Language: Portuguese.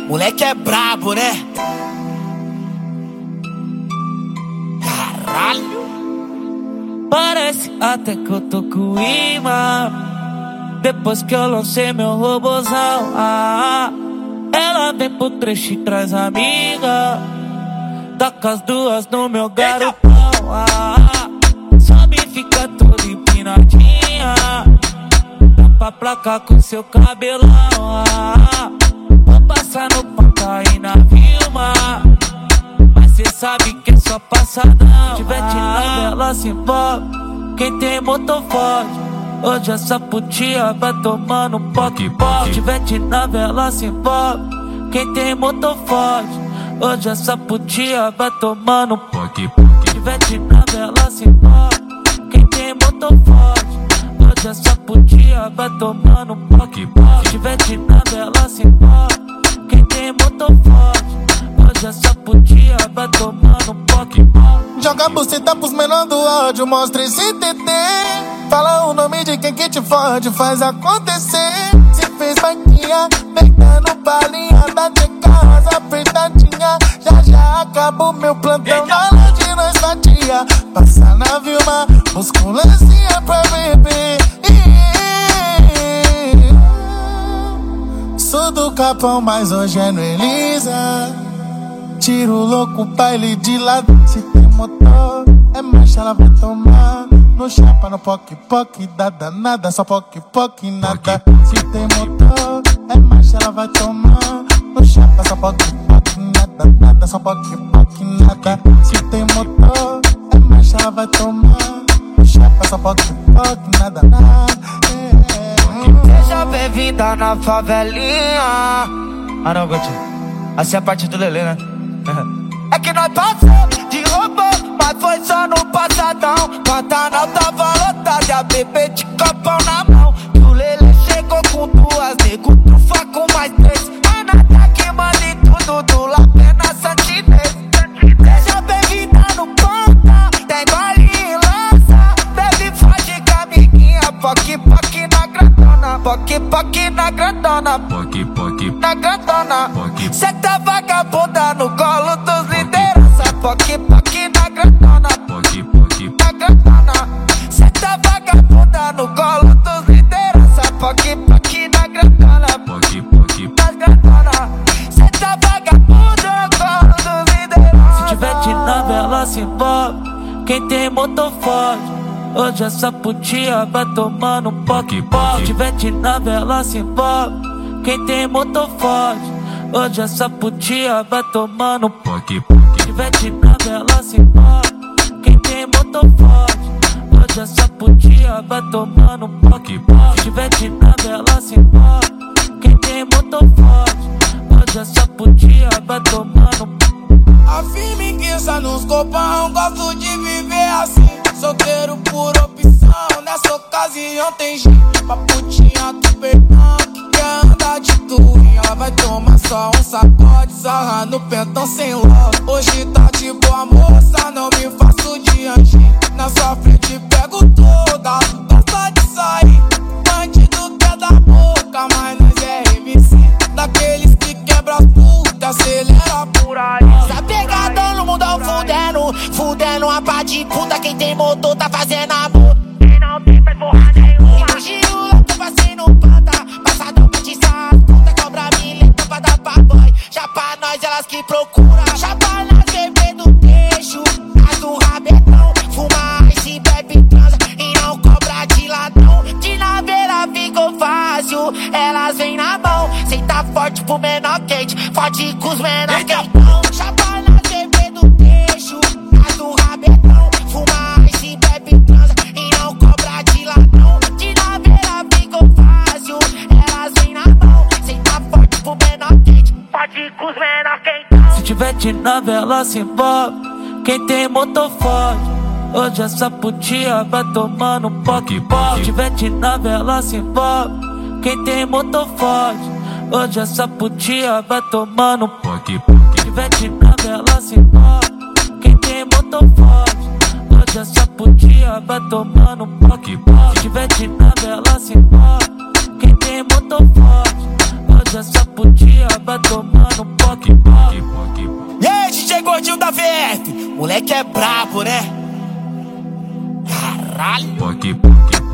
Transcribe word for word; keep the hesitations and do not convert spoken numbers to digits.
Moleque é brabo, né? Caralho. Parece até que eu tô com imã. Depois que eu lancei meu robozão, ah, ela vem pro trecho e traz amiga. Taca as duas no meu garotão, ah, sobe e fica toda empinadinha. Tampa a placa com seu cabelão, ah, vou passar no paca e na Vilma, mas cê sabe que é só passadão. Tivete na vela se envolve, quem tem motor forte. Hoje essa putinha vai tomando poque poque. Tivete na vela se envolve, quem tem motor forte. Hoje essa putinha vai tomando poque poque. Tivete na vela se envolve, quem tem motor forte. Hoje essa putinha vai tomando poque poque. Tivete na vela se envolve, quem tem motor forte. Hoje essa putinha vai tomando poque poque. Joga a buceta pros menor do áudio, mostra esse T T. Fala o nome de quem que te fode, faz acontecer. Se fez vaquinha, peitando balinha da de casa apertadinha. Já já acabou meu plantão na loja nós fatia. Passa na Vilma, busca um lancinha pra beber. Sou do Capão, mas hoje é no Elisa. Tiro louco, baile de lado. Se tem motor, é marcha, ela vai tomar. No chapa, no poque, poque, dá danada, só poque, poque, nada. Se tem motor, é marcha, ela vai tomar. No chapa, só poque, poque, nada, nada, só poque, poque, nada. Se tem motor, é marcha, ela vai tomar. No chapa, só poque, poque, nada, nada. Seja bem-vinda na favelinha. Ah não, Gotinho, essa é a parte do Lelê, né? É que nós passamos de robô, mas foi só no passadão. Pantanal tava lotado e a bebê de copão na mão. E o Lelê chegou com duas, nego trufa com mais três. Anata que manda em tudo do Lapena Santinês. Seja bem-vinda no ponta, tem gole e lança. Bebe forte com a amiguinha, poque poque na grandona. Poque poque na grandona. Poque poque na grandona. Poque. Cê tá vagabunda no colo dos liderança. Poque poque na grandona. Poque poque na grandona. Cê tá vagabunda no colo dos liderança. Poque poque na grandona. Poque poque na grandona. Cê tá vagabunda no colo dos liderança. Se tivete na vela se envolve, quem tem motor forte. Hoje essa putinha vai tomando poque poque. Tivete na vela se envolve, quem tem motor forte. Hoje essa putinha vai tomando poque poque. Tivete na vela se envolve, quem tem motor forte. Hoje essa putinha vai tomando poque poque. Tivete na vela se envolve, quem tem motor forte. Hoje essa putinha vai tomando. A firmiguiça nos copão, gosto de viver assim. Solteiro por opção, nessa ocasião tem jeito. Pra putinha do perdão, que quer andar de tourinho. Ela vai tomar só um sacode, sarra no pentão sem logo. Hoje tá de boa moça, não me faço de anjinho. Na sua frente pego toda, gosta de sair. Bandido quer da boca, mas nós é M C. Daqueles que quebra as putas, acelera por aí. Tá pegadão no mundão fudendo, fudendo uma pá de puta. Quem tem motor tá fazendo amor, quem não tem faz porra nenhuma. E no giro louco passei no panta, passadão pra tiçar as puta. Cobra mileta pra dar pra boy, já pra nós elas que procura. Já pra nós beber do queixo, as do rabetão. Fuma ice, bebe, transa e não cobra de ladrão. De naveira ficou fácil, elas vêm na mão. Cê tá forte pro menor quente, forte com os menor quentão. Já pra nós beber do queixo, as do rabetão. Fuma ice, bebe, transa e não cobra de ladrão. De naveira ficou fácil, elas vêm na mão. Cê tá forte pro menor quente, forte com os menor quentão. Se tivete na vela se envolve, quem tem motor forte. Hoje essa putinha vai tomando poque poque. Tivete na vela se envolve, quem tem motor forte. Hoje essa putinha vai tomando poque poque. Tivete na vela se envolve, quem tem motor forte. Hoje essa putinha vai tomando poque poque. Tivete na vela se envolve, quem tem motor forte. Hoje essa putinha vai tomando poque, poque, poque. poque. E aí, D J Gordinho da V F, moleque é brabo, né? Caralho. Poque, poque.